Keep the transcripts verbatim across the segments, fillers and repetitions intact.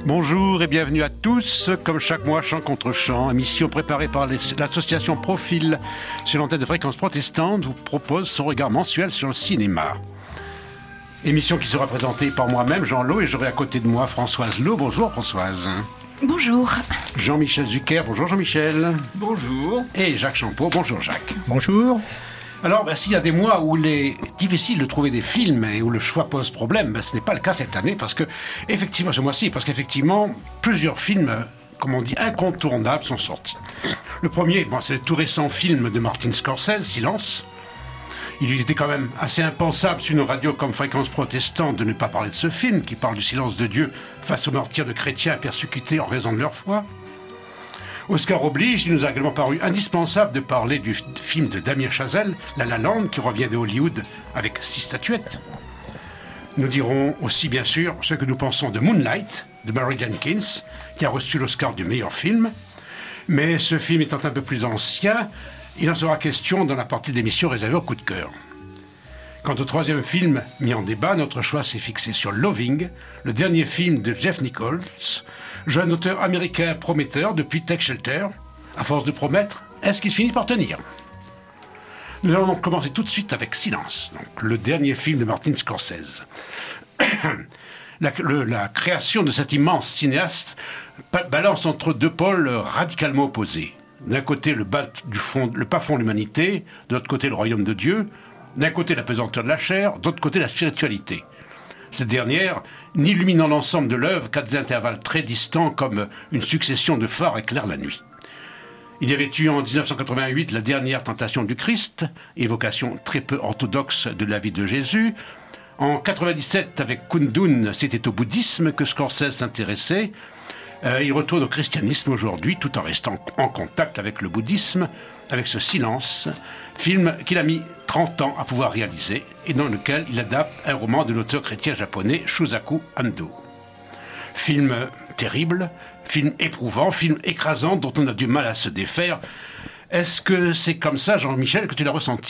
Bonjour et bienvenue à tous. Comme chaque mois, Chant contre Chant, émission préparée par les, l'association Profil sur l'antenne de Fréquence Protestante, vous propose son regard mensuel sur le cinéma. Émission qui sera présentée par moi-même, Jean Lot, et j'aurai à côté de moi Françoise Lot. Bonjour Françoise. Bonjour. Jean-Michel Zucker. Bonjour Jean-Michel. Bonjour. Et Jacques Champeau. Bonjour Jacques. Bonjour. Alors, ben, s'il y a des mois où il est difficile de trouver des films et où le choix pose problème, ben, ce n'est pas le cas cette année parce que, effectivement, ce mois-ci, parce qu'effectivement, plusieurs films, comme on dit, incontournables sont sortis. Le premier, bon, c'est le tout récent film de Martin Scorsese, Silence. Il eût été quand même assez impensable sur une radio comme Fréquence Protestante de ne pas parler de ce film qui parle du silence de Dieu face au martyrs de chrétiens persécutés en raison de leur foi. Oscar oblige, il nous a également paru indispensable de parler du film de Damien Chazelle, La La Land, qui revient de Hollywood avec six statuettes. Nous dirons aussi, bien sûr, ce que nous pensons de Moonlight, de Barry Jenkins, qui a reçu l'Oscar du meilleur film. Mais ce film étant un peu plus ancien, il en sera question dans la partie de l'émission réservée au coup de cœur. Quant au troisième film mis en débat, notre choix s'est fixé sur Loving, le dernier film de Jeff Nichols, jeune auteur américain prometteur depuis Take Shelter. À force de promettre, est-ce qu'il finit par tenir ? Nous allons donc commencer tout de suite avec Silence, donc le dernier film de Martin Scorsese. la, le, la création de cet immense cinéaste balance entre deux pôles radicalement opposés. D'un côté, le bas du fond, le bas fond de l'humanité, de l'autre côté, le royaume de Dieu. D'un côté, la pesanteur de la chair, d'autre côté, la spiritualité. Cette dernière, n'illuminant l'ensemble de l'œuvre qu'à des intervalles très distants comme une succession de phares éclaire la nuit. Il y avait eu en dix-neuf cent quatre-vingt-huit la dernière tentation du Christ, évocation très peu orthodoxe de la vie de Jésus. En quatre-vingt-dix-sept, avec Kundun, c'était au bouddhisme que Scorsese s'intéressait. Euh, il retourne au christianisme aujourd'hui, tout en restant en contact avec le bouddhisme, avec ce Silence, film qu'il a mis trente ans à pouvoir réaliser et dans lequel il adapte un roman de l'auteur chrétien japonais Shusaku Ando. Film terrible, film éprouvant, film écrasant dont on a du mal à se défaire. Est-ce que c'est comme ça, Jean-Michel, que tu l'as ressenti ?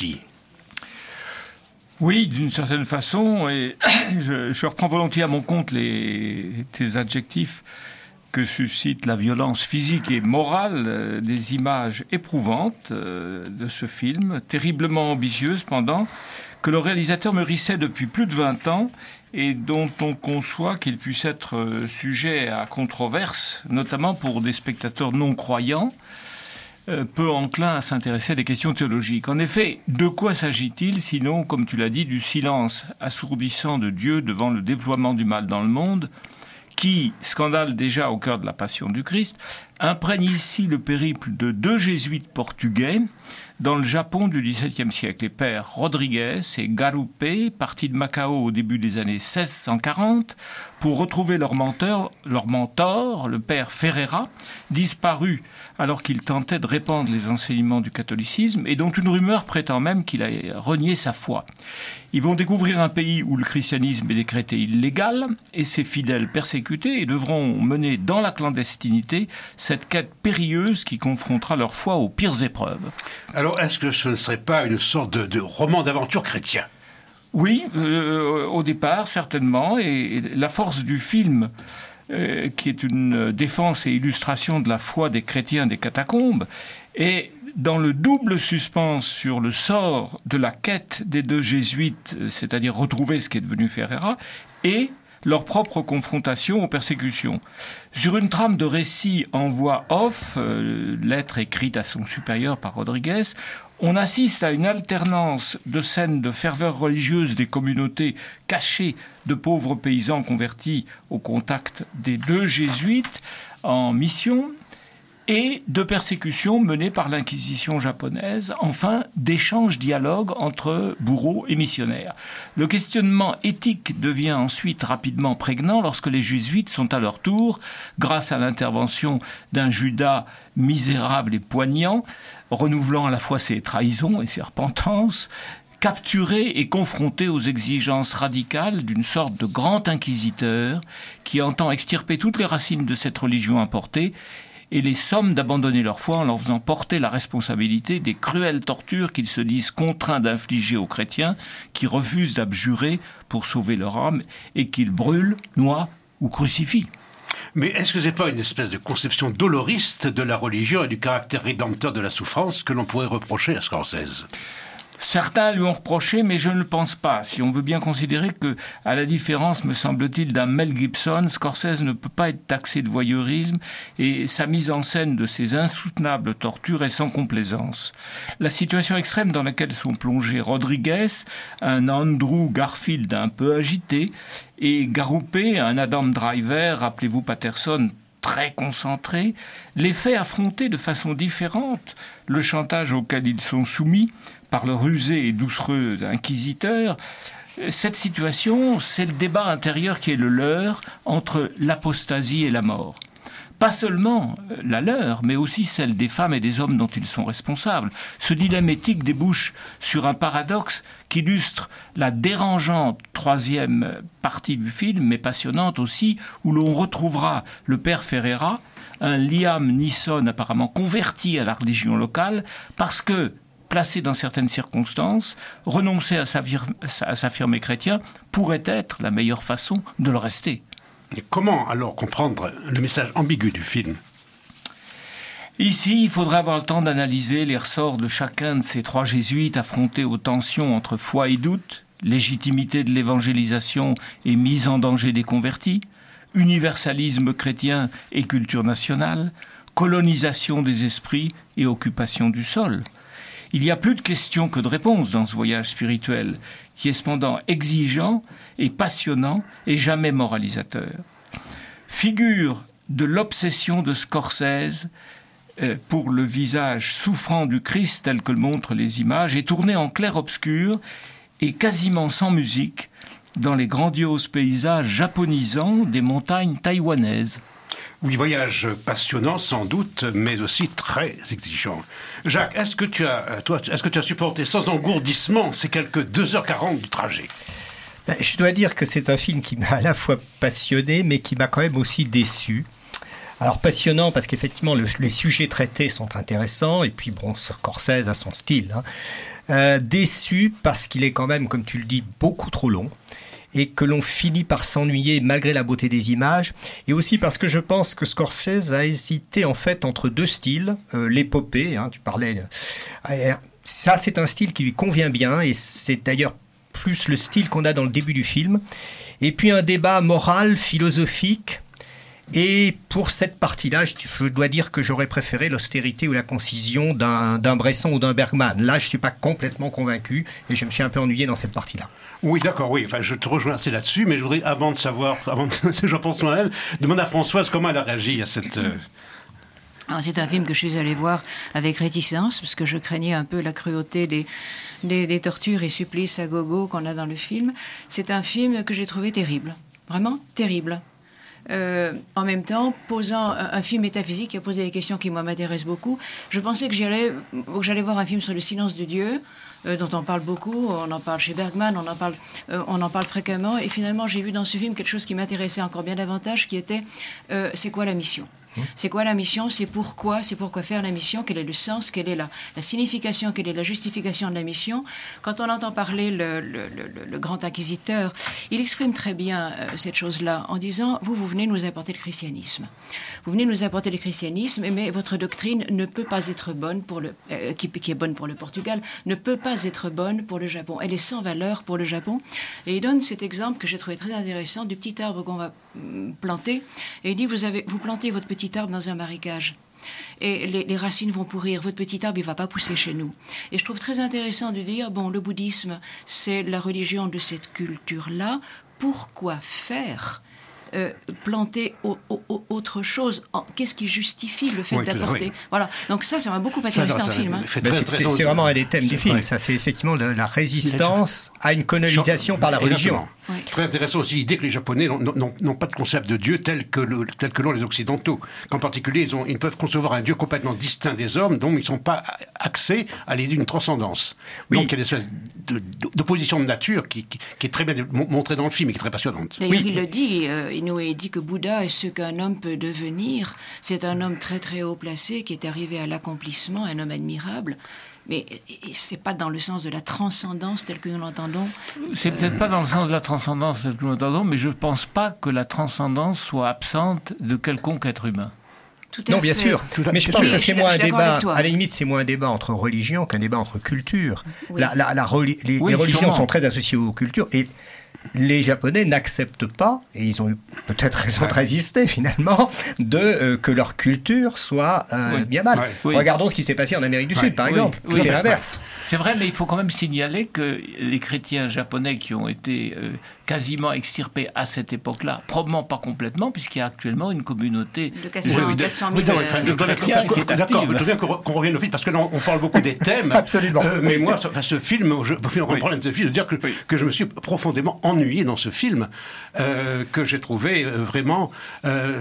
Oui, d'une certaine façon, et je, je reprends volontiers à mon compte les, tes adjectifs que suscite la violence physique et morale euh, des images éprouvantes euh, de ce film, terriblement ambitieux cependant, que le réalisateur mûrissait depuis plus de vingt ans et dont on conçoit qu'il puisse être euh, sujet à controverse, notamment pour des spectateurs non croyants, euh, peu enclins à s'intéresser à des questions théologiques. En effet, de quoi s'agit-il sinon, comme tu l'as dit, du silence assourdissant de Dieu devant le déploiement du mal dans le monde, qui, scandale déjà au cœur de la Passion du Christ, imprègne ici le périple de deux jésuites portugais dans le Japon du dix-septième siècle. Les pères Rodrigues et Garupe, partis de Macao au début des années seize cent quarante, pour retrouver leur mentor, leur mentor, le père Ferreira, disparu alors qu'il tentait de répandre les enseignements du catholicisme et dont une rumeur prétend même qu'il a renié sa foi. Ils vont découvrir un pays où le christianisme est décrété illégal et ses fidèles persécutés et devront mener dans la clandestinité cette quête périlleuse qui confrontera leur foi aux pires épreuves. Alors, est-ce que ce ne serait pas une sorte de, de roman d'aventure chrétien ? Oui, euh, au départ, certainement, et, et la force du film, euh, qui est une défense et illustration de la foi des chrétiens des catacombes, est dans le double suspense sur le sort de la quête des deux jésuites, c'est-à-dire retrouver ce qui est devenu Ferreira, et leur propre confrontation aux persécutions. Sur une trame de récit en voix off, euh, lettre écrite à son supérieur par Rodrigues, on assiste à une alternance de scènes de ferveur religieuse des communautés cachées de pauvres paysans convertis au contact des deux jésuites en mission, et de persécutions menées par l'Inquisition japonaise, enfin d'échanges dialogues entre bourreaux et missionnaires. Le questionnement éthique devient ensuite rapidement prégnant lorsque les jésuites sont à leur tour, grâce à l'intervention d'un Judas misérable et poignant, renouvelant à la fois ses trahisons et ses repentances, capturés et confrontés aux exigences radicales d'une sorte de grand inquisiteur qui entend extirper toutes les racines de cette religion importée et les somme d'abandonner leur foi en leur faisant porter la responsabilité des cruelles tortures qu'ils se disent contraints d'infliger aux chrétiens qui refusent d'abjurer pour sauver leur âme et qu'ils brûlent, noient ou crucifient. Mais est-ce que c'est pas une espèce de conception doloriste de la religion et du caractère rédempteur de la souffrance que l'on pourrait reprocher à Scorsese ? Certains lui ont reproché, mais je ne le pense pas. Si on veut bien considérer que, à la différence, me semble-t-il, d'un Mel Gibson, Scorsese ne peut pas être taxé de voyeurisme et sa mise en scène de ces insoutenables tortures est sans complaisance. La situation extrême dans laquelle sont plongés Rodriguez, un Andrew Garfield un peu agité, et Garoupé, un Adam Driver, rappelez-vous Patterson, très concentré, les fait affronter de façon différente le chantage auquel ils sont soumis par le rusé et doucereux inquisiteur. Cette situation, c'est le débat intérieur qui est le leur entre l'apostasie et la mort. Pas seulement la leur, mais aussi celle des femmes et des hommes dont ils sont responsables. Ce dilemme éthique débouche sur un paradoxe qui illustre la dérangeante troisième partie du film, mais passionnante aussi, où l'on retrouvera le père Ferreira, un Liam Neeson apparemment converti à la religion locale, parce que, placé dans certaines circonstances, renoncer à s'affirmer chrétien pourrait être la meilleure façon de le rester. Et comment alors comprendre le message ambigu du film ? Ici, il faudra avoir le temps d'analyser les ressorts de chacun de ces trois jésuites affrontés aux tensions entre foi et doute, légitimité de l'évangélisation et mise en danger des convertis, universalisme chrétien et culture nationale, colonisation des esprits et occupation du sol. Il y a plus de questions que de réponses dans ce voyage spirituel, qui est cependant exigeant et passionnant et jamais moralisateur. Figure de l'obsession de Scorsese euh, pour le visage souffrant du Christ tel que le montrent les images, est tourné en clair-obscur et quasiment sans musique dans les grandioses paysages japonisants des montagnes taïwanaises. Oui, voyage passionnant sans doute, mais aussi très exigeant. Jacques, est-ce que tu as, toi, est-ce que tu as supporté sans engourdissement ces quelques deux heures quarante du trajet ? Ben, je dois dire que c'est un film qui m'a à la fois passionné, mais qui m'a quand même aussi déçu. Alors passionnant parce qu'effectivement le, les sujets traités sont intéressants, et puis bon, Scorsese a son style. Hein. Euh, déçu parce qu'il est quand même, comme tu le dis, beaucoup trop long, et que l'on finit par s'ennuyer malgré la beauté des images, et aussi parce que je pense que Scorsese a hésité en fait entre deux styles, euh, l'épopée, hein, tu parlais, euh, ça c'est un style qui lui convient bien, et c'est d'ailleurs plus le style qu'on a dans le début du film, et puis un débat moral, philosophique, et pour cette partie-là, je, je dois dire que j'aurais préféré l'austérité ou la concision d'un, d'un Bresson ou d'un Bergman. Là, je ne suis pas complètement convaincu, et je me suis un peu ennuyé dans cette partie-là. Oui, d'accord, oui. Enfin, je te rejoins assez là-dessus, mais je voudrais, avant de savoir, avant de, j'en pense moi-même, demander à Françoise comment elle a réagi à cette... Euh... Alors, c'est un film que je suis allée voir avec réticence, parce que je craignais un peu la cruauté des, des, des tortures et supplices à gogo qu'on a dans le film. C'est un film que j'ai trouvé terrible. Vraiment terrible. Euh, en même temps, posant un, un film métaphysique qui a posé des questions qui, moi, m'intéressent beaucoup, je pensais que j'allais, que j'allais voir un film sur le silence de Dieu, euh, dont on parle beaucoup, on en parle chez Bergman, on en parle, euh, on en parle fréquemment, et finalement, j'ai vu dans ce film quelque chose qui m'intéressait encore bien davantage, qui était, euh, c'est quoi la mission ? C'est quoi la mission ? C'est pourquoi ? C'est pourquoi faire la mission ? Quel est le sens ? Quelle est la, la signification ? Quelle est la justification de la mission ? Quand on entend parler le, le, le, le grand inquisiteur, il exprime très bien euh, cette chose-là en disant « Vous, vous venez nous apporter le christianisme. Vous venez nous apporter le christianisme, mais votre doctrine ne peut pas être bonne pour le... Euh, qui, qui est bonne pour le Portugal, ne peut pas être bonne pour le Japon. Elle est sans valeur pour le Japon. » Et il donne cet exemple que j'ai trouvé très intéressant du petit arbre qu'on va mm, planter. Et il dit « Vous avez, vous plantez votre petit arbre dans un marécage. Et les, les racines vont pourrir. Votre petit arbre, il ne va pas pousser chez nous. » Et je trouve très intéressant de dire, bon, le bouddhisme, c'est la religion de cette culture-là. Pourquoi faire euh, planter au, au, au, autre chose en, qu'est-ce qui justifie le fait oui, d'apporter oui. Voilà. Donc ça, ça m'a beaucoup intéressé dans le film. Hein. C'est, c'est, c'est vraiment un des thèmes du film. Ouais. Ça, c'est effectivement la, la résistance à une colonisation par la religion. Oui. Très intéressant aussi l'idée que les Japonais n'ont, n'ont, n'ont pas de concept de Dieu tel que, le, tel que l'ont les Occidentaux. Qu'en particulier, ils, ont, ils peuvent concevoir un Dieu complètement distinct des hommes, dont ils ne sont pas axés à l'idée d'une transcendance. Oui. Donc il y a une espèce de, d'opposition de nature qui, qui, qui est très bien montrée dans le film et qui est très passionnante. D'ailleurs, oui. il le dit, euh, Inoue dit que Bouddha est ce qu'un homme peut devenir. C'est un homme très très haut placé qui est arrivé à l'accomplissement, un homme admirable. mais c'est pas dans le sens de la transcendance telle que nous l'entendons. C'est peut-être euh... pas dans le sens de la transcendance telle que nous l'entendons, mais je pense pas que la transcendance soit absente de quelconque être humain. Tout à non, fait. bien sûr. Mais je pense oui, que c'est moins un débat. À la limite, c'est moins un débat entre religions qu'un débat entre cultures. Oui. La, la, la reli- les, oui, les religions sûrement. sont très associées aux cultures et les Japonais n'acceptent pas, et ils ont eu peut-être raison de résister finalement, de euh, que leur culture soit euh, oui. bien mal. Ouais. Oui. Regardons ce qui s'est passé en Amérique du Ouais. Sud, par Oui. exemple. Oui. C'est Oui. l'inverse. C'est vrai, mais il faut quand même signaler que les chrétiens japonais qui ont été euh, quasiment extirpés à cette époque-là, probablement pas complètement, puisqu'il y a actuellement une communauté De quatre cents mille. Oui, non, enfin, de chrétiens qui est D'accord, active. je veux bien qu'on qu'on revienne au film, parce que là, on parle beaucoup des thèmes. Absolument. Euh, mais moi, ce, ce film, je peux finir mon Oui. problème de ce film, de dire que, Oui. que je me suis profondément ennuyé dans ce film, euh, que j'ai trouvé euh, vraiment... Euh,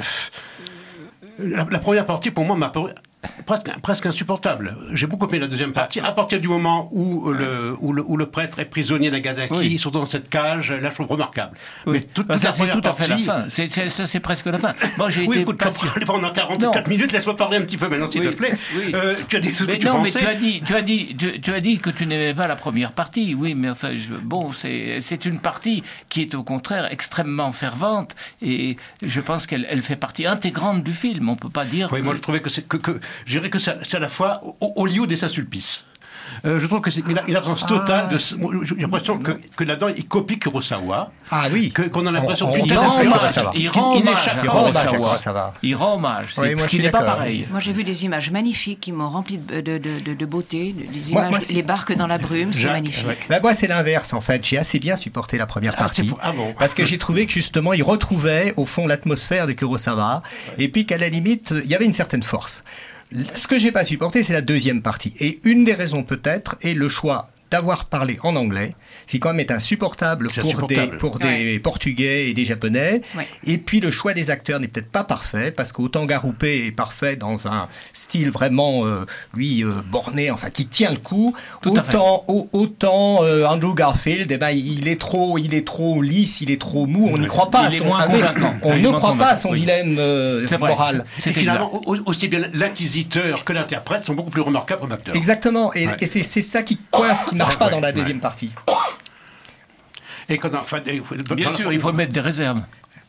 la, la première partie, pour moi, m'a paru presque, presque insupportable. J'ai beaucoup aimé la deuxième partie. À partir du moment où, le, où, le, où le prêtre est prisonnier Nagasaki, Oui. ils sont dans cette cage, là, je trouve remarquable. Oui. Mais toute, Bah, toute ça, la c'est première tout à fait la partie- fin. C'est, c'est, ça, c'est presque la fin. Moi, j'ai Oui, été écoute, patient. parler pendant quarante-quatre Non. minutes, laisse-moi parler un petit peu maintenant, s'il Oui, te plaît. oui. Euh, tu as dit ce que Mais tu non, mais pensais. tu as dit, tu as dit, tu, tu as dit que tu n'aimais pas la première partie. Oui, mais enfin, je, bon, c'est, c'est une partie qui est au contraire extrêmement fervente et je pense qu'elle elle fait partie intégrante du film. On peut pas dire. Oui, que... moi je trouvais que c'est que, que je dirais que c'est, c'est à la fois Hollywood et Saint-Sulpice. Euh, je trouve que c'est une, une absence totale de. J'ai l'impression que, que là-dedans il copie Kurosawa. Ah oui. Que, qu'on a l'impression On- qu'une on- Il on- rend ça, hommage, ça va. il rend Il hommage échappe- à Il rend hommage à Kurosawa. Kurosawa. Il rend hommage, c'est, Oui, moi, ce je qui suis n'est pas d'accord. pareil. Moi, j'ai vu des images magnifiques qui m'ont rempli de, de, de, de, de beauté. Des Moi- images, moi, c'est- les barques dans la brume, c'est Jacques, magnifique. ouais. Bah, moi, c'est l'inverse, en fait. J'ai assez bien supporté la première Ah, partie. c'est pour- ah bon. Parce que j'ai trouvé que, justement, il retrouvait, au fond, l'atmosphère de Kurosawa. Et puis qu'à la limite, il y avait une certaine force. Ce que j'ai pas supporté, c'est la deuxième partie. Et une des raisons, peut-être, est le choix d'avoir parlé en anglais, ce qui quand même est insupportable C'est pour, insupportable. des, pour des Portugais et des Japonais. Ouais. Et puis le choix des acteurs n'est peut-être pas parfait, parce qu'autant Garoupé est parfait dans un style vraiment, euh, lui, euh, borné, enfin, qui tient le coup, Tout à fait. autant, au- autant euh, Andrew Garfield, eh ben, il est trop, il est trop lisse, il est trop mou, on n'y croit pas. Il à est son- moins ah oui, convaincant. On Il est ne moins croit pas à son convaincant, oui. dilemme euh, C'est vrai, moral. c'est Et finalement, exact. au- aussi bien l'inquisiteur que l'interprète sont beaucoup plus remarquables comme acteurs. Exactement, et, Ouais. et c'est, c'est ça qui coince, qui marche pas Ouais, dans la ouais. deuxième partie. Et quand, enfin, des- dans Bien la- sûr, il faut mettre des réserves.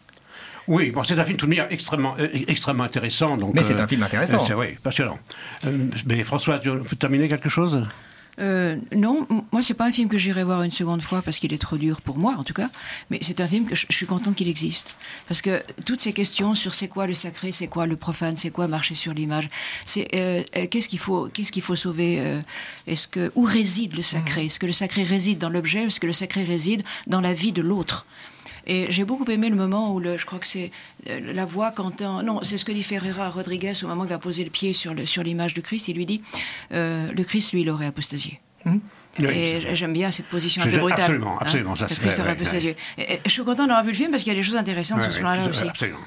Oui, bon, c'est un film tout de même extrêmement, euh, extrêmement intéressant. Donc, Mais c'est euh, un film intéressant. euh, c'est, oui, passionnant. Euh, mais François, tu veux terminer quelque chose? Euh, non, m- moi c'est pas un film que j'irai voir une seconde fois parce qu'il est trop dur pour moi en tout cas, mais c'est un film que je, je suis contente qu'il existe parce que toutes ces questions sur c'est quoi le sacré, c'est quoi le profane, c'est quoi marcher sur l'image, c'est euh, euh, qu'est-ce qu'il faut, qu'est-ce qu'il faut sauver, euh, est-ce que où réside le sacré, est-ce que le sacré réside dans l'objet, est-ce que le sacré réside dans la vie de l'autre? Et j'ai beaucoup aimé le moment où, le, je crois que c'est euh, la voix qu'entend... Non, c'est ce que dit Ferreira Rodriguez au moment où il va poser le pied sur, le, sur l'image du Christ. Il lui dit, euh, le Christ, lui, il aurait apostasié. Oui, Et c'est- j'aime bien cette position un c'est- peu brutale. absolument, absolument, ça, le c'est Christ vrai, aurait ouais, apostasié. Et- et je suis content d'avoir vu le film parce qu'il y a des choses intéressantes Ouais, sur ce ouais, plan-là tout à- aussi. absolument.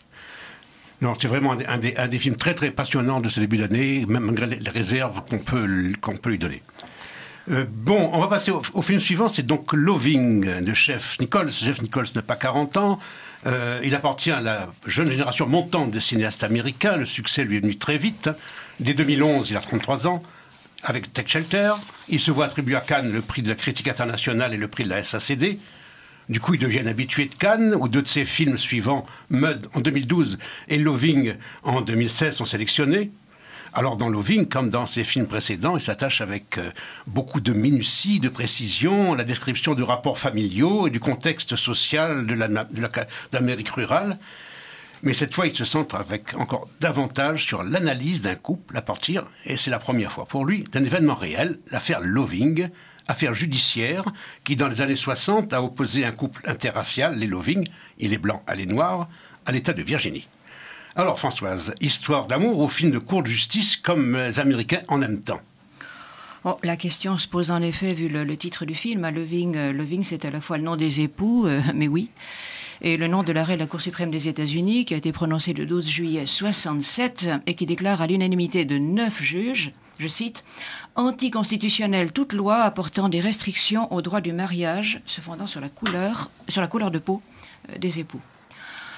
Non, c'est vraiment un des, un, des, un des films très très passionnants de ce début d'année, même malgré les, les réserves qu'on peut, qu'on peut lui donner. Euh, bon, on va passer au, au film suivant, c'est donc Loving de Jeff Nichols. Jeff Nichols n'a pas quarante ans, euh, il appartient à la jeune génération montante des cinéastes américains, le succès lui est venu très vite. Dès deux mille onze, il a trente-trois ans, avec Take Shelter, il se voit attribuer à Cannes le prix de la critique internationale et le prix de la S A C D. Du coup, il devient un habitué de Cannes, où deux de ses films suivants, Mud en deux mille douze et Loving en deux mille seize, sont sélectionnés. Alors dans Loving, comme dans ses films précédents, il s'attache avec euh, beaucoup de minutie, de précision, à la description de rapports familiaux et du contexte social de, la, de, la, de l'Amérique rurale. Mais cette fois, il se centre avec encore davantage sur l'analyse d'un couple à partir, et c'est la première fois pour lui, d'un événement réel, l'affaire Loving, affaire judiciaire qui, dans les années soixante, a opposé un couple interracial, les Loving, il est blanc, elle est noire, à l'État de Virginie. Alors Françoise, histoire d'amour ou film de cour de justice comme les Américains en aiment tant? Bon, la question se pose en effet, vu le, le titre du film. Loving, euh, Loving, c'est à la fois le nom des époux, euh, mais oui, et le nom de l'arrêt de la Cour suprême des États-Unis, qui a été prononcé le douze juillet soixante-sept, et qui déclare à l'unanimité de neuf juges, je cite, « anticonstitutionnelle toute loi apportant des restrictions au droit du mariage se fondant sur la couleur, sur la couleur de peau euh, des époux ».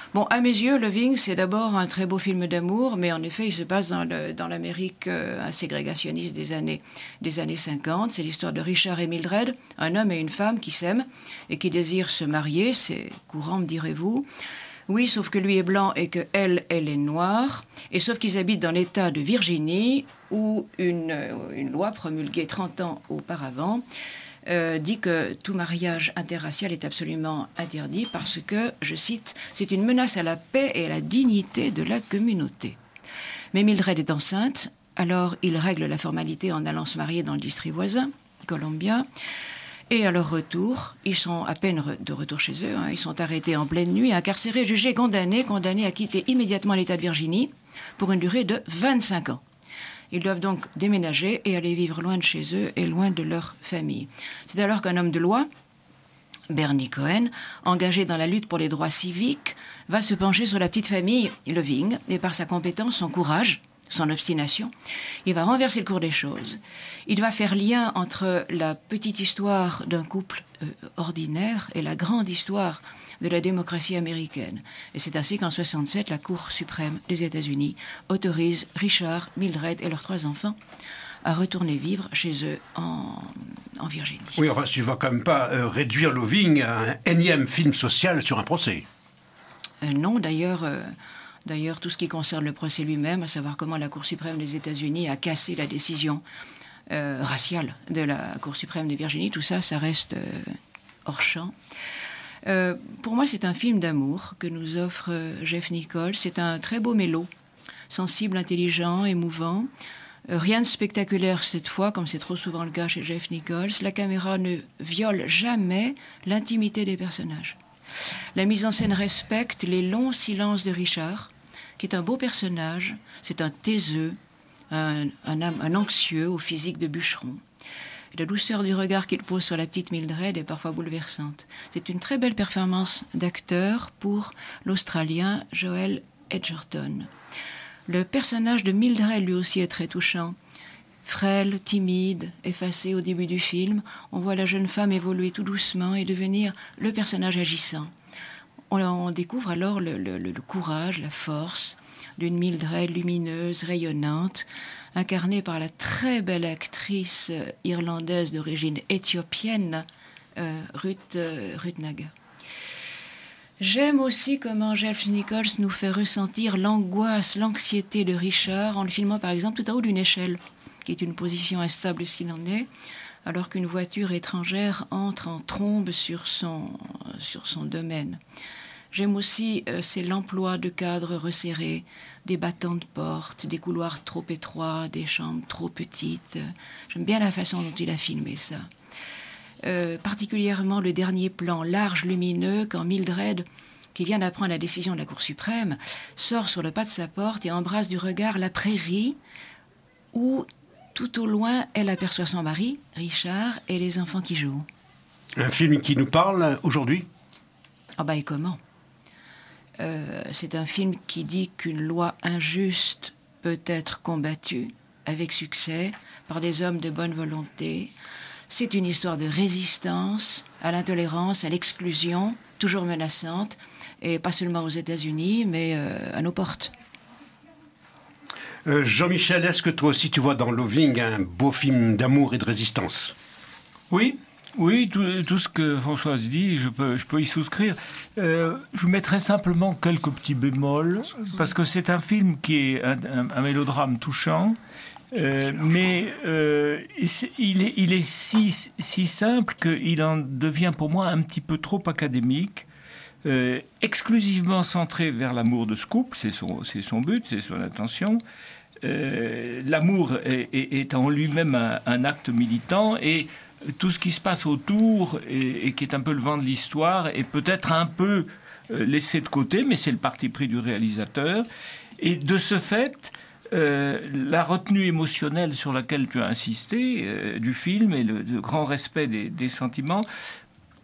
Bon, à mes yeux, Loving, c'est d'abord un très beau film d'amour, mais en effet, il se passe dans, le, dans l'Amérique euh, ségrégationniste des années, des années cinquante. C'est l'histoire de Richard et Mildred, un homme et une femme qui s'aiment et qui désirent se marier. C'est courant, me direz-vous. Oui, sauf que lui est blanc et que elle, elle est noire. Et sauf qu'ils habitent dans l'État de Virginie, où une, une loi promulguée trente ans auparavant Euh, dit que tout mariage interracial est absolument interdit parce que, je cite, c'est une menace à la paix et à la dignité de la communauté. Mais Mildred est enceinte, alors ils règlent la formalité en allant se marier dans le district voisin, Columbia. Et à leur retour, ils sont à peine re- de retour chez eux, hein, ils sont arrêtés en pleine nuit, incarcérés, jugés, condamnés, condamnés à quitter immédiatement l'État de Virginie pour une durée de vingt-cinq ans. Ils doivent donc déménager et aller vivre loin de chez eux et loin de leur famille. C'est alors qu'un homme de loi, Bernie Cohen, engagé dans la lutte pour les droits civiques, va se pencher sur la petite famille Loving et par sa compétence, son courage, son obstination, il va renverser le cours des choses. Il va faire lien entre la petite histoire d'un couple euh, ordinaire et la grande histoire de la démocratie américaine. Et c'est ainsi qu'en soixante-sept, la Cour suprême des États-Unis autorise Richard, Mildred et leurs trois enfants à retourner vivre chez eux en, en Virginie. Oui, enfin, tu ne vas quand même pas euh, réduire Loving à un énième film social sur un procès. Euh, non, d'ailleurs, euh, d'ailleurs, tout ce qui concerne le procès lui-même, à savoir comment la Cour suprême des États-Unis a cassé la décision euh, raciale de la Cour suprême de Virginie, tout ça, ça reste euh, hors champ. Euh, pour moi, c'est un film d'amour que nous offre euh, Jeff Nichols. C'est un très beau mélo, sensible, intelligent, émouvant. Euh, rien de spectaculaire cette fois, comme c'est trop souvent le cas chez Jeff Nichols. La caméra ne viole jamais l'intimité des personnages. La mise en scène respecte les longs silences de Richard, qui est un beau personnage. C'est un taiseux, un, un, un anxieux au physique de bûcheron. La douceur du regard qu'il pose sur la petite Mildred est parfois bouleversante. C'est une très belle performance d'acteur pour l'Australien Joel Edgerton. Le personnage de Mildred, lui aussi, est très touchant. Frêle, timide, effacée au début du film, on voit la jeune femme évoluer tout doucement et devenir le personnage agissant. On, on découvre alors le, le, le courage, la force d'une Mildred lumineuse, rayonnante, incarnée par la très belle actrice irlandaise d'origine éthiopienne, euh, Ruth, euh, Ruth Naga. J'aime aussi comment Jeff Nichols nous fait ressentir l'angoisse, l'anxiété de Richard en le filmant par exemple tout en haut d'une échelle, qui est une position instable s'il en est, alors qu'une voiture étrangère entre en trombe sur son, sur son domaine. J'aime aussi, euh, c'est l'emploi de cadres resserrés, des battants de porte, des couloirs trop étroits, des chambres trop petites. J'aime bien la façon dont il a filmé ça. Euh, particulièrement le dernier plan large, lumineux, quand Mildred, qui vient d'apprendre la décision de la Cour suprême, sort sur le pas de sa porte et embrasse du regard la prairie où, tout au loin, elle aperçoit son mari, Richard, et les enfants qui jouent. Un film qui nous parle aujourd'hui ? Ah bah et comment ? Euh, c'est un film qui dit qu'une loi injuste peut être combattue avec succès par des hommes de bonne volonté. C'est une histoire de résistance à l'intolérance, à l'exclusion, toujours menaçante, et pas seulement aux États-Unis, mais euh, à nos portes. Euh, Jean-Michel, est-ce que toi aussi tu vois dans Loving un beau film d'amour et de résistance ? Oui. Oui, tout, tout ce que Françoise dit, je peux, je peux y souscrire. Euh, je mettrai simplement quelques petits bémols, parce que c'est un film qui est un, un, un mélodrame touchant, euh, mais euh, il est, il est si, si simple qu'il en devient pour moi un petit peu trop académique, euh, exclusivement centré vers l'amour de ce couple, c'est son, c'est son but, c'est son intention. Euh, l'amour est, est, est en lui-même un, un acte militant, et tout ce qui se passe autour et, et qui est un peu le vent de l'histoire est peut-être un peu euh, laissé de côté, mais c'est le parti pris du réalisateur. Et de ce fait, euh, la retenue émotionnelle sur laquelle tu as insisté euh, du film et le, le grand respect des, des sentiments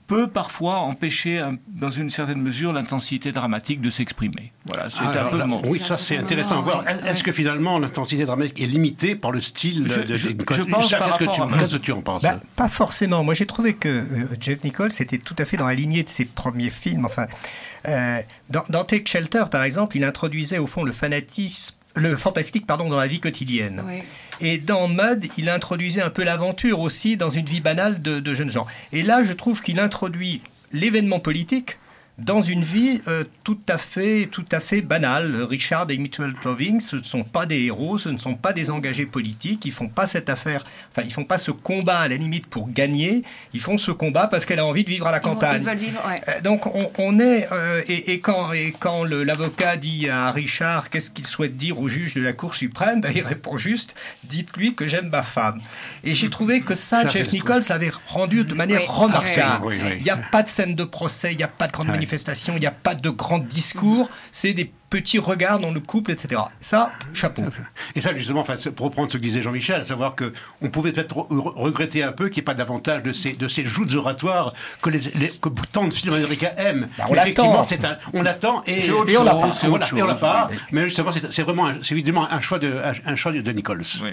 peut parfois empêcher, un, dans une certaine mesure, l'intensité dramatique de s'exprimer. Voilà, c'est ah, un peu ça, mon... Oui, ça c'est intéressant à voir. Ouais, Est-ce ouais. que finalement l'intensité dramatique est limitée par le style Je- de, je- de, de je pense Qu'est-ce par que rapport tu, à- qu'est-ce que tu en penses? Bah, pas forcément. Moi, j'ai trouvé que euh, Jeff Nichols était tout à fait dans la lignée de ses premiers films. Enfin, euh, dans, dans Take Shelter, par exemple, il introduisait au fond le fanatisme, le fantastique, pardon, dans la vie quotidienne. Oui. Et dans Mud, il introduisait un peu l'aventure aussi dans une vie banale de, de jeunes gens. Et là, je trouve qu'il introduit l'événement politique dans une vie euh, tout à fait, tout à fait banale. Richard et Mitchell Cloving, ce ne sont pas des héros, ce ne sont pas des engagés politiques. Ils font pas cette affaire, enfin, ils font pas ce combat à la limite pour gagner. Ils font ce combat parce qu'elle a envie de vivre à la Ils vont- campagne. Ils veulent vivre, ouais. Euh, Donc on, on est euh, et, et quand et quand le- l'avocat dit à Richard qu'est-ce qu'il souhaite dire au juge de la Cour suprême, ben, il répond juste dites-lui que j'aime ma femme. Et j'ai trouvé que ça, Ça, Jeff c'est- Nichols avait rendu de manière Oui. remarquable. Oui, oui, oui. Il n'y a pas de scène de procès, il n'y a pas de grande Ouais. manifestation, il n'y a pas de grands discours. C'est des petits regards dans le couple, et cetera. Ça, chapeau. Et ça, justement, enfin, c'est pour reprendre ce que disait Jean-Michel, à savoir qu'on pouvait peut-être re- regretter un peu qu'il n'y ait pas davantage de ces, de ces joutes oratoires que, les, les- que tant de films américains aiment. Bah, on Effectivement, l'attend. c'est un- on l'attend et, C'est autre et on l'a chose, pas. c'est On autre l'a- et on l'a chose, pas. oui. Mais justement, c'est c'est vraiment, un- c'est évidemment un choix de, un, un choix de Nichols. Oui.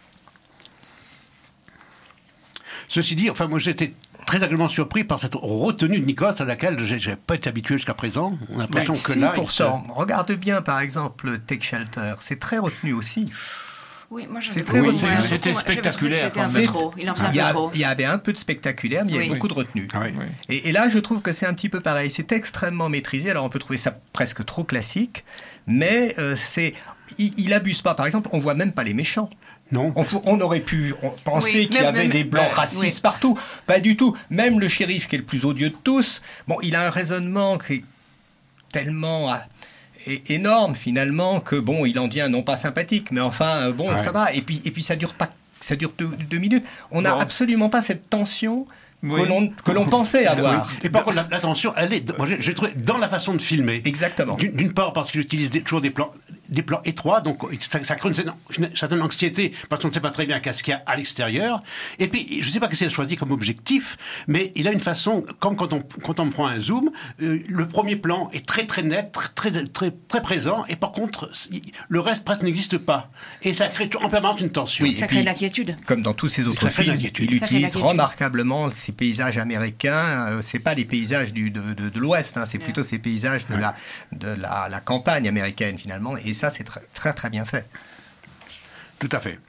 Ceci dit, enfin, moi j'étais très agréablement surpris par cette retenue de Nichols à laquelle je n'ai pas été habitué jusqu'à présent. On a l'impression Mais que si, là, il pourtant, regarde bien par exemple Take Shelter, c'est très retenu aussi. Oui, moi j'avais C'est très beaucoup- retenu. ouais, C'était beaucoup- j'avais trouvé que spectaculaire, C'était un quand peu même. trop. Il en faisait un Il y, peu a- trop. il y avait un peu de spectaculaire, mais il y avait Oui. beaucoup de retenue. se- Oui. Oui. Et, et là, je trouve que c'est un petit peu pareil. C'est extrêmement maîtrisé. Alors, on peut trouver ça presque trop classique, mais euh, c'est, il, il abuse pas. Par exemple, on voit même pas les méchants. Non. On, pou- on aurait pu on- penser Oui, qu'il y même- avait même- des blancs ouais, racistes oui. partout. Pas du tout. Même le shérif, qui est le plus odieux de tous, bon, il a un raisonnement qui est tellement ah, é- énorme finalement que bon, il en devient non pas sympathique, mais enfin euh, bon, Ouais. ça va. Et puis et puis ça dure pas, ça dure deux, deux minutes. On n'a Bon. absolument pas cette tension Oui. que l'on que l'on pensait avoir. Oui. Et par contre, la, la tension, elle est, moi j'ai j'ai trouvé dans la façon de filmer. Exactement. D'une d'une part parce qu'il utilise des- toujours des plans, des plans étroits, donc ça, ça crée une, certaine- une certaine anxiété parce qu'on ne sait pas très bien qu'est-ce qu'il y a à l'extérieur. Et puis, je ne sais pas qu'est-ce qu'il a choisi comme objectif, mais il a une façon, comme quand on, quand on prend un zoom, euh, le premier plan est très très net, très, très, très présent, et par contre, le reste presque n'existe pas. Et ça crée en permanence une tension. Oui. Ça Et crée puis- de l'inquiétude. Comme dans tous ses autres Ça fait de films, l'inquiétude. il Ça fait de utilise l'inquiétude. remarquablement ces paysages américains. Euh, c'est pas des paysages du, de, de, de l'Ouest, hein, c'est Ouais. plutôt ces paysages de, la, de la, la campagne américaine finalement. Et ça, c'est très très, très bien fait. Tout à fait.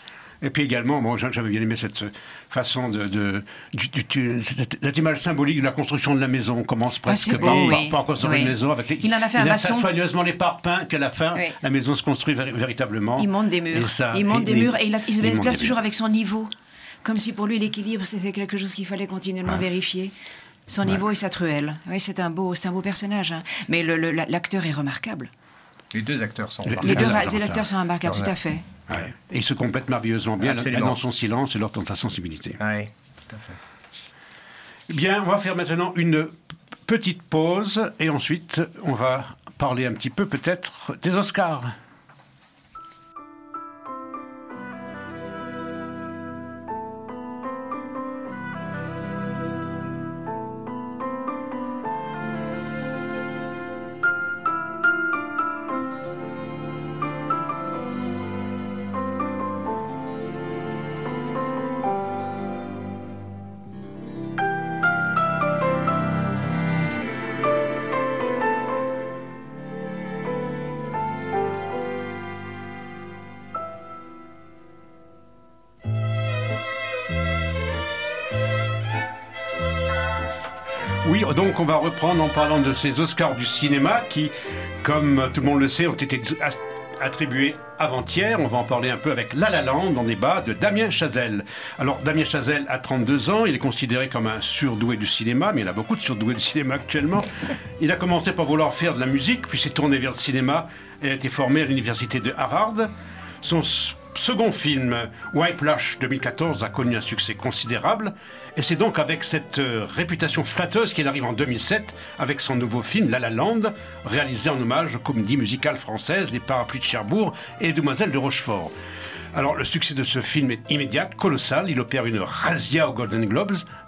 Et puis également, moi j'avais bien aimé cette façon de, de du, du, du- cette, cette image symbolique de la construction de la maison. On commence presque c'est par, beau, par, oui. par construire Oui. une maison avec les, Il en a fait un maçon. soigneusement les parpaings qu'à la fin Oui. la maison se construit véri- véritablement. Il monte des murs. Et ça- il monte et- des et- murs et il, a- il se il monte place des toujours murs. avec son niveau. Comme si pour lui l'équilibre c'était quelque chose qu'il fallait continuellement Ouais. vérifier. Son niveau et sa truelle. Oui, c'est un beau, c'est un beau personnage. hein. Mais le- le- l'acteur est remarquable. Les deux acteurs sont Les- Les remarquables. deux Ah, ra- d'accord, acteurs sont remarquables, Ouais. tout à fait. Ouais. Et ils se complètent merveilleusement bien l'un Absolument. dans son silence et l'autre dans sa sensibilité. Ouais, tout à fait. Bien, on va faire maintenant une p- petite pause et ensuite on va parler un petit peu peut-être des Oscars. Oui, donc on va reprendre en parlant de ces Oscars du cinéma qui, comme tout le monde le sait, ont été as- attribués avant-hier. On va en parler un peu avec La La Land en débat de Damien Chazelle. Alors Damien Chazelle a trente-deux ans, il est considéré comme un surdoué du cinéma, mais il y en a beaucoup de surdoués du cinéma actuellement. Il a commencé par vouloir faire de la musique, puis s'est tourné vers le cinéma et a été formé à l'université de Harvard. Son s- second film, Whiplash deux mille quatorze, a connu un succès considérable. Et c'est donc avec cette euh, réputation flatteuse qu'il arrive en deux mille sept avec son nouveau film La La Land, réalisé en hommage aux comédies musicales françaises Les Parapluies de Cherbourg et Demoiselles de Rochefort. Alors le succès de ce film est immédiat, colossal. Il opère une razzia aux Golden Globes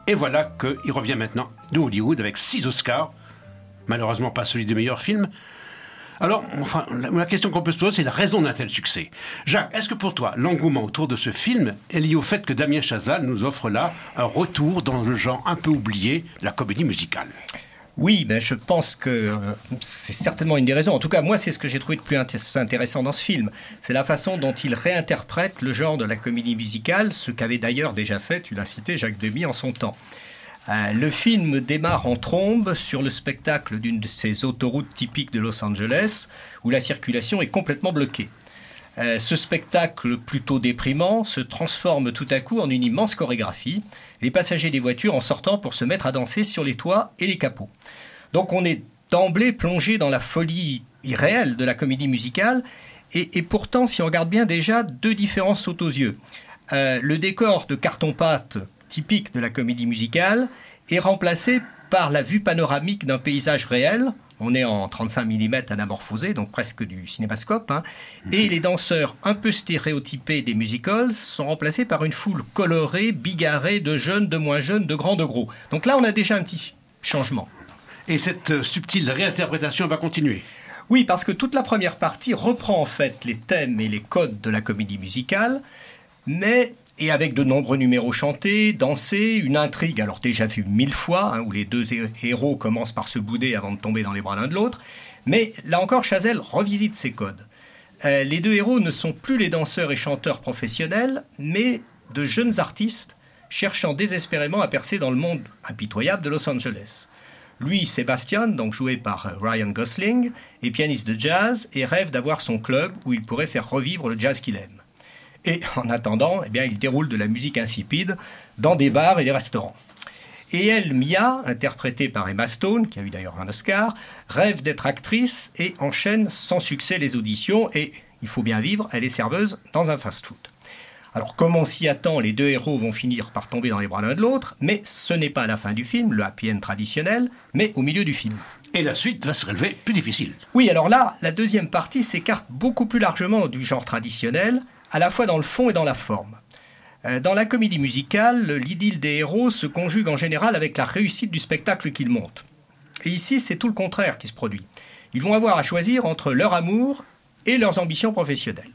Et voilà qu'il revient maintenant de Hollywood avec six Oscars. Malheureusement pas celui du meilleur film. Alors, enfin, la, la question qu'on peut se poser, c'est la raison d'un tel succès. Jacques, est-ce que pour toi, l'engouement autour de ce film est lié au fait que Damien Chazal nous offre là un retour dans le genre un peu oublié de la comédie musicale ? Oui, ben je pense que euh, c'est certainement une des raisons. En tout cas, moi, c'est ce que j'ai trouvé de plus intéressant dans ce film. C'est la façon dont il réinterprète le genre de la comédie musicale, ce qu'avait d'ailleurs déjà fait, tu l'as cité, Jacques Demy en son temps. Euh, le film démarre en trombe sur le spectacle d'une de ces autoroutes typiques de Los Angeles, où la circulation est complètement bloquée. Euh, ce spectacle plutôt déprimant se transforme tout à coup en une immense chorégraphie, les passagers des voitures en sortant pour se mettre à danser sur les toits et les capots. Donc on est d'emblée plongé dans la folie irréelle de la comédie musicale, et, et pourtant, si on regarde bien, déjà, deux différences sautent aux yeux. Euh, le décor de carton-pâte typique de la comédie musicale est remplacé par la vue panoramique d'un paysage réel. On est en trente-cinq millimètres anamorphosé, donc presque du cinémascope. Hein. Et les danseurs un peu stéréotypés des musicals sont remplacés par une foule colorée, bigarrée, de jeunes, de moins jeunes, de grands, de gros. Donc là, on a déjà un petit changement. Et cette subtile réinterprétation va continuer ? Oui, parce que toute la première partie reprend en fait les thèmes et les codes de la comédie musicale, mais... et avec de nombreux numéros chantés, dansés, une intrigue, alors déjà vue mille fois, hein, où les deux héros commencent par se bouder avant de tomber dans les bras l'un de l'autre. Mais là encore, Chazelle revisite ses codes. Euh, les deux héros ne sont plus les danseurs et chanteurs professionnels, mais de jeunes artistes cherchant désespérément à percer dans le monde impitoyable de Los Angeles. Lui, Sébastien, donc joué par Ryan Gosling, est pianiste de jazz et rêve d'avoir son club où il pourrait faire revivre le jazz qu'il aime. Et en attendant, eh bien, il déroule de la musique insipide dans des bars et des restaurants. Et elle, Mia, interprétée par Emma Stone, qui a eu d'ailleurs un Oscar, rêve d'être actrice et enchaîne sans succès les auditions. Et il faut bien vivre, elle est serveuse dans un fast-food. Alors, comme on s'y attend, les deux héros vont finir par tomber dans les bras l'un de l'autre, mais ce n'est pas à la fin du film, le happy end traditionnel, mais au milieu du film. Et la suite va se révéler plus difficile. Oui, alors là, la deuxième partie s'écarte beaucoup plus largement du genre traditionnel, à la fois dans le fond et dans la forme. Dans la comédie musicale, l'idylle des héros se conjugue en général avec la réussite du spectacle qu'ils montent. Et ici, c'est tout le contraire qui se produit. Ils vont avoir à choisir entre leur amour et leurs ambitions professionnelles.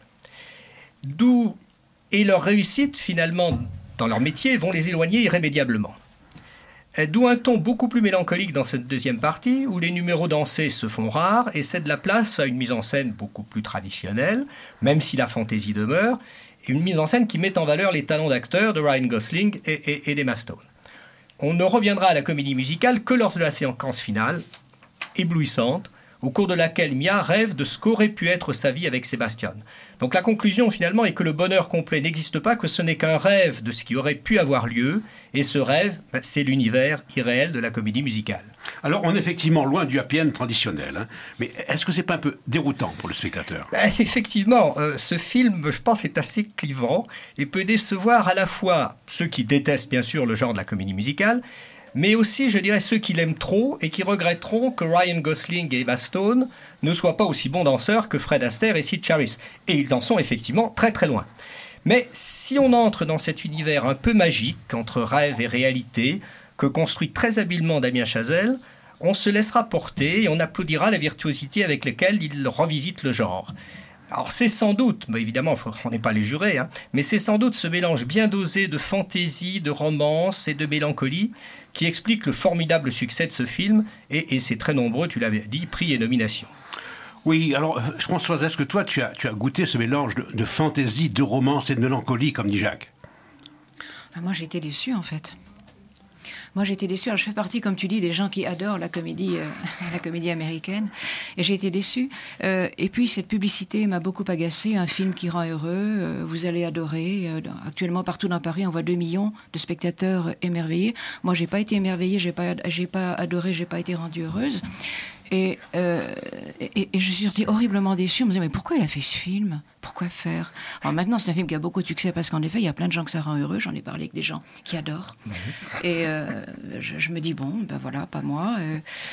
D'où et leur réussite, finalement, dans leur métier, vont les éloigner irrémédiablement. D'où un ton beaucoup plus mélancolique dans cette deuxième partie, où les numéros dansés se font rares et cèdent la place à une mise en scène beaucoup plus traditionnelle, même si la fantaisie demeure, et une mise en scène qui met en valeur les talents d'acteurs de Ryan Gosling et, et, et d'Emma Stone. On ne reviendra à la comédie musicale que lors de la séquence finale, éblouissante, au cours de laquelle Mia rêve de ce qu'aurait pu être sa vie avec Sébastien. Donc la conclusion finalement est que le bonheur complet n'existe pas, que ce n'est qu'un rêve de ce qui aurait pu avoir lieu, et ce rêve, c'est l'univers irréel de la comédie musicale. Alors on est effectivement loin du happy end traditionnel, hein, mais est-ce que c'est pas un peu déroutant pour le spectateur ? Ben, effectivement, euh, ce film, je pense, est assez clivant et peut décevoir à la fois ceux qui détestent bien sûr le genre de la comédie musicale, mais aussi, je dirais, ceux qui l'aiment trop et qui regretteront que Ryan Gosling et Emma Stone ne soient pas aussi bons danseurs que Fred Astaire et Sid Charisse. Et ils en sont effectivement très très loin. Mais si on entre dans cet univers un peu magique, entre rêve et réalité, que construit très habilement Damien Chazelle, on se laissera porter et on applaudira la virtuosité avec laquelle il revisite le genre. Alors c'est sans doute, mais évidemment on n'est pas les jurés, hein, mais c'est sans doute ce mélange bien dosé de fantaisie, de romance et de mélancolie qui explique le formidable succès de ce film et, et c'est très nombreux, tu l'avais dit, prix et nominations. Oui, alors Françoise, est-ce que toi tu as, tu as goûté ce mélange de, de fantaisie, de romance et de mélancolie comme dit Jacques ? Ben moi j'ai été déçue en fait. Moi, j'ai été déçue. Alors, je fais partie, comme tu dis, des gens qui adorent la comédie, euh, la comédie américaine. Et j'ai été déçue. Euh, et puis, cette publicité m'a beaucoup agacée. Un film qui rend heureux. Euh, vous allez adorer. Euh, actuellement, partout dans Paris, on voit deux millions de spectateurs émerveillés. Moi, j'ai pas été émerveillée. J'ai pas, j'ai pas adoré. J'ai pas été rendue heureuse. Et, euh, et, et je suis sortie horriblement déçue. On me disait, mais pourquoi il a fait ce film ? Pourquoi faire ? Alors maintenant, c'est un film qui a beaucoup de succès parce qu'en effet, il y a plein de gens que ça rend heureux. J'en ai parlé avec des gens qui adorent. Et euh, je, je me dis, bon, ben voilà, pas moi. Euh,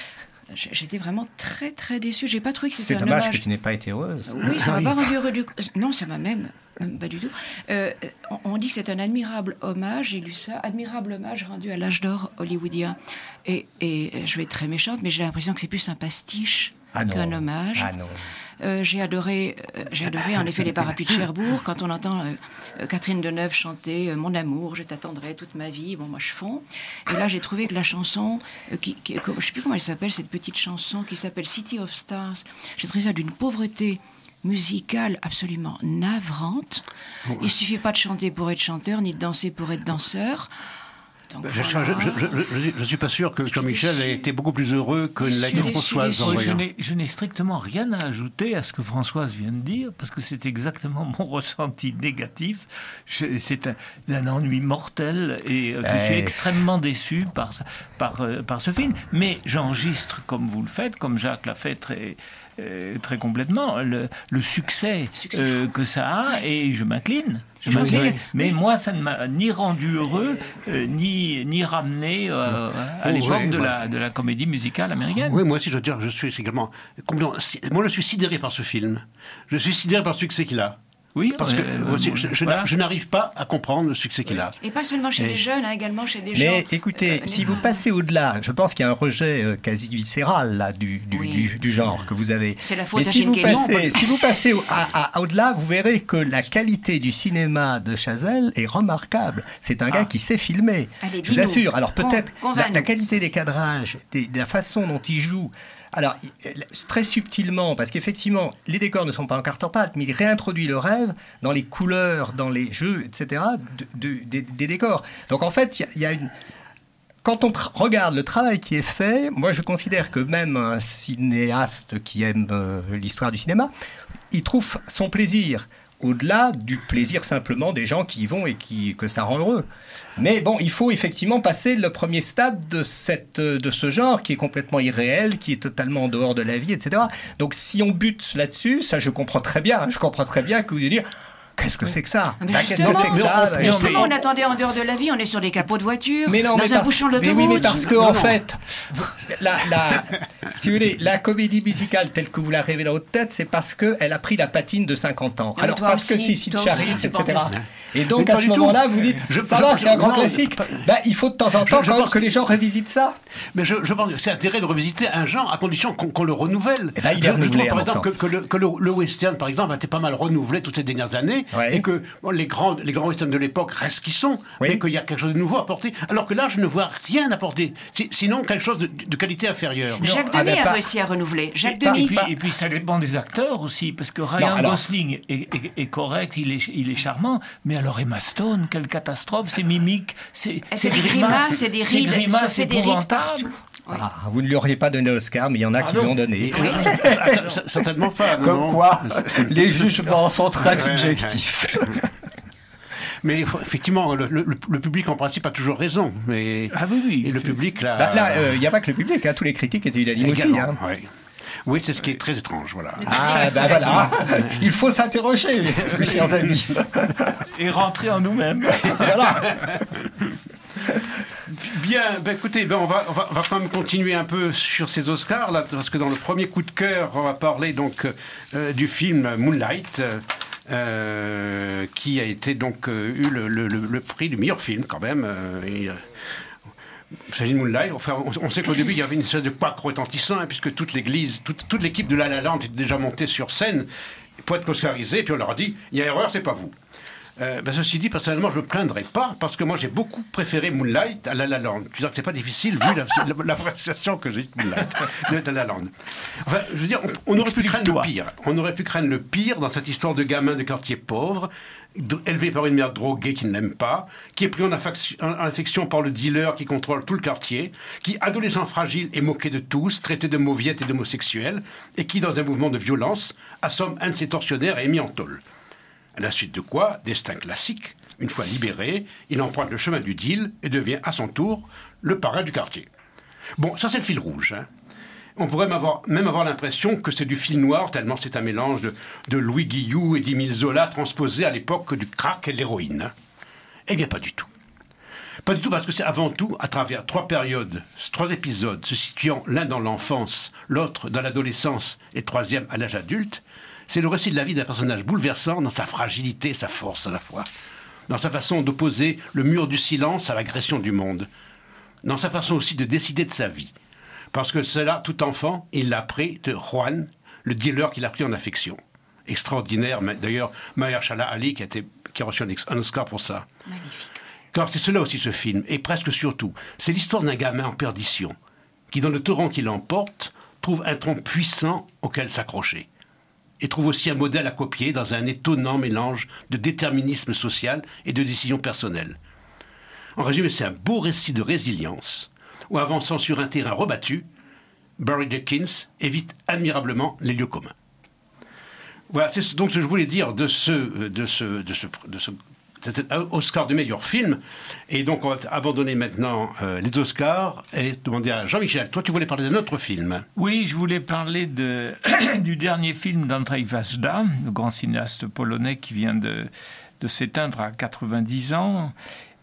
j'étais vraiment très très déçue. J'ai pas trouvé que c'était C'est un dommage hommage. que tu n'aies pas été heureuse. Oui, ça Ah m'a oui. pas rendu heureux du Non, ça m'a même... même pas du tout. Euh, on, on dit que c'est un admirable hommage, j'ai lu ça, admirable hommage rendu à l'âge d'or hollywoodien. Et, et je vais être très méchante, mais j'ai l'impression que c'est plus un pastiche Ah non. qu'un hommage. Ah non. Euh, j'ai adoré, euh, j'ai adoré en effet les parapluies de Cherbourg. Quand on entend euh, euh, Catherine Deneuve chanter euh, Mon amour, je t'attendrai toute ma vie. Bon, moi je fonds. Et là, j'ai trouvé que la chanson, euh, qui, qui, je ne sais plus comment elle s'appelle, cette petite chanson qui s'appelle City of Stars. J'ai trouvé ça d'une pauvreté musicale absolument navrante. Il suffit pas de chanter pour être chanteur, ni de danser pour être danseur. Donc, Je voilà. ne suis pas sûr que Jean-Michel ait été beaucoup plus heureux que Je l'a suis dit déçu, Françoise déçu. en Moi, je voyant. n'ai- je n'ai strictement rien à ajouter à ce que Françoise vient de dire, parce que c'est exactement mon ressenti négatif. Je- C'est un, un ennui mortel et euh, je Ouais. suis extrêmement déçu par, ça- par, euh, par ce film. Mais j'enregistre, comme vous le faites, comme Jacques l'a fait très, euh, très complètement, le, le succès, Succès euh, fou. que ça a, et je m'incline. Je Je pensais m'incline. que- Mais oui. moi, ça ne m'a ni rendu heureux, euh, ni, ni ramené euh, à Oh, l'époque ouais, de, ouais. la, de la comédie musicale américaine. Oui, moi aussi, je veux dire, je suis également complètement. Moi, je suis sidéré par ce film. Je suis sidéré par le succès qu'il a. Oui, Parce que euh, moi aussi, je, je- voilà. je n'arrive pas à comprendre le succès qu'il a. Et pas seulement chez Et- les jeunes, hein, également chez des gens. Mais écoutez, euh, si les- vous passez au-delà, je pense qu'il y a un rejet euh, quasi viscéral là, du, du, Oui. du, du genre que vous avez. C'est la faute Mais à si vous, Gene Kelly. passez, si vous passez au- à, à- au-delà, vous verrez que la qualité du cinéma de Chazelle est remarquable. C'est un gars qui sait filmer. Allez, je vous dis-nous. assure. Alors Con- peut-être la, convainc-nous. la qualité des cadrages, des- de la façon dont il joue. Alors, il- très subtilement, parce qu'effectivement, les décors ne sont pas en carton-pâte, mais il réintroduit le rêve dans les couleurs, dans les jeux, et cetera, de- de- des, des décors. Donc en fait, il y a- il y, a une... Quand on tra- regarde le travail qui est fait, moi je considère que même un cinéaste qui aime euh, l'histoire du cinéma, il trouve son plaisir au-delà du plaisir simplement des gens qui y vont et qui, que ça rend heureux. Mais bon, il faut effectivement passer le premier stade de, cette, de ce genre qui est complètement irréel, qui est totalement en dehors de la vie, et cetera. Donc si on bute là-dessus, ça je comprends très bien, hein, je comprends très bien que vous allez dire qu'est-ce que c'est que ça Ah, mais Bah, Qu'est-ce que justement, c'est que ça mais on- Bah, Justement, mais- on attendait en dehors de la vie, on est sur des capots de voiture, mais non, dans mais un parce- bouchon mais d'autoroute. oui, mais parce que Non, en non. fait, vous- la, la, si vous voulez, la comédie musicale telle que vous la rêvez dans votre tête, c'est parce que elle a pris la patine de cinquante ans. mais Alors toi parce que aussi, c'est Sid toi Charisse, aussi, tu et pensais cetera. ça. Et donc Mais à pas ce du tout. moment-là, vous dites, Je- ça je va, pense- c'est un grand non, classique. pas- Ben, il faut de temps en temps je quand même pense- que les gens révisitent ça. Mais je, je pense que c'est intérêt de revisiter un genre à condition qu'on qu'on le renouvelle. Eh ben, il est je, je renouvelé, trouve à par mon exemple que, sens. que le, que le- le western, par exemple, a été pas mal renouvelé toutes ces dernières années, Ouais. et que bon, les, grands, les grands westerns de l'époque restent ce qu'ils sont, Oui. mais qu'il y a quelque chose de nouveau à apporter. Alors que là, je ne vois rien apporter, Si- sinon quelque chose de, de qualité inférieure. Jacques ah, Demy ben, a pas- réussi à renouveler. Jacques pas- Demy. Et puis, et puis ça dépend des acteurs aussi, parce que Ryan Non, alors- Gosling est, est- est correct, il est, il est charmant, mais alors Emma Stone, quelle catastrophe, c'est mimique, c'est Elle fait des grimaces, c'est des rides, grimaces se fait des rides épouvantables. partout. Oui. Ah, vous ne lui auriez pas donné l'Oscar, mais il y en a qui non. lui ont donné. Et- Ah, ça- ça- certainement pas. non, Comme non. quoi, les jugements sont très Ouais, ouais, subjectifs. Mais effectivement, le, le- le public en principe a toujours raison. Mais Ah oui, oui. et le c'est- public là. Bah, là, il n'y a pas que le public, hein, tous les critiques étaient unanimes aussi. également, Hein. ouais. Oui, c'est ce qui est très étrange, voilà. Ah, ben voilà, il faut s'interroger, mes chers amis. Et rentrer en nous-mêmes. Voilà. Bien, ben écoutez, ben on, va, on, va, on va quand même continuer un peu sur ces Oscars, là, parce que dans le premier coup de cœur, on va parler donc euh, du film Moonlight, euh, qui a été donc euh, eu le, le, le, le prix du meilleur film quand même. Euh, et, euh, il s'agit de Moonlight. Enfin, on, on sait qu'au début, il y avait une espèce de couac retentissant, hein, puisque toute l'église, toute, toute l'équipe de La La Land était déjà montée sur scène pour être oscarisée, puis on leur a dit, il y a erreur, c'est pas vous. Euh, ben, ceci dit, personnellement, je ne me plaindrai pas, parce que moi, j'ai beaucoup préféré Moonlight à La La Land. Je veux dire que c'est pas difficile, vu la- la- l'appréciation que j'ai de Moonlight, de La La Land. Enfin, je veux dire, on, on aurait pu craindre le pire. On aurait pu craindre le pire dans cette histoire de gamin de quartier pauvre, d- élevé par une mère droguée qui ne l'aime pas, qui est pris en, affection, en affection par le dealer qui contrôle tout le quartier, qui, adolescent fragile, est moqué de tous, traité de mauviette et d'homosexuel, et qui, dans un mouvement de violence, assomme un de ses tortionnaires et est mis en tôle. À la suite de quoi, destin classique, une fois libéré, il emprunte le chemin du deal et devient à son tour le parrain du quartier. Bon, ça c'est le fil rouge. Hein. On pourrait même avoir, même avoir l'impression que c'est du fil noir, tellement c'est un mélange de, de Louis Guillou et d'Émile Zola transposé à l'époque du crack et de l'héroïne. Hein. Eh bien, pas du tout. Pas du tout, parce que c'est avant tout à travers trois périodes, trois épisodes se situant l'un dans l'enfance, l'autre dans l'adolescence et le troisième à l'âge adulte. C'est le récit de la vie d'un personnage bouleversant dans sa fragilité et sa force à la fois, dans sa façon d'opposer le mur du silence à l'agression du monde, dans sa façon aussi de décider de sa vie. Parce que cela, tout enfant, il l'a appris de Juan, le dealer qu'il a pris en affection. Extraordinaire, mais d'ailleurs, Mahershala Ali qui a, été, qui a reçu un Oscar pour ça. Magnifique. Car c'est cela aussi ce film, et presque surtout, c'est l'histoire d'un gamin en perdition, qui dans le torrent qui l'emporte, trouve un tronc puissant auquel s'accrocher. Et trouve aussi un modèle à copier dans un étonnant mélange de déterminisme social et de décision personnelle. En résumé, c'est un beau récit de résilience, où avançant sur un terrain rebattu, Barry Jenkins évite admirablement les lieux communs. Voilà, c'est donc ce que je voulais dire de ce, de ce, de ce, de ce, de cet Oscar du meilleur film. Et donc, on va abandonner maintenant euh, les Oscars et demander à Jean-Michel. Toi, tu voulais parler d'un autre film. Oui, je voulais parler de, du dernier film d'Andrzej Wajda, le grand cinéaste polonais qui vient de, de s'éteindre à quatre-vingt-dix ans.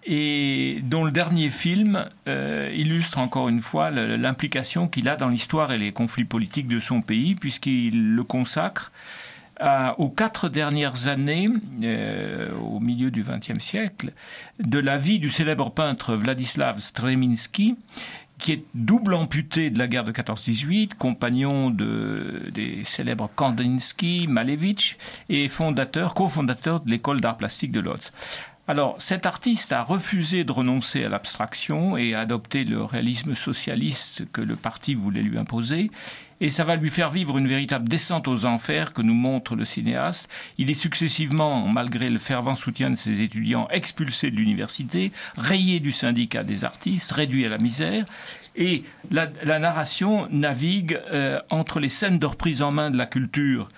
Et dont le dernier film euh, illustre encore une fois l'implication qu'il a dans l'histoire et les conflits politiques de son pays, puisqu'il le consacre à, aux quatre dernières années, euh, au milieu du vingtième siècle, de la vie du célèbre peintre Władysław Strzeminski, qui est double amputé de la guerre de quatorze dix-huit, compagnon de, des célèbres Kandinsky, Malevich, et fondateur, cofondateur de l'école d'art plastique de Łódź. Alors, cet artiste a refusé de renoncer à l'abstraction et a adopté le réalisme socialiste que le parti voulait lui imposer. Et ça va lui faire vivre une véritable descente aux enfers que nous montre le cinéaste. Il est successivement, malgré le fervent soutien de ses étudiants, expulsé de l'université, rayé du syndicat des artistes, réduit à la misère. Et la, la narration navigue euh, entre les scènes de reprise en main de la culture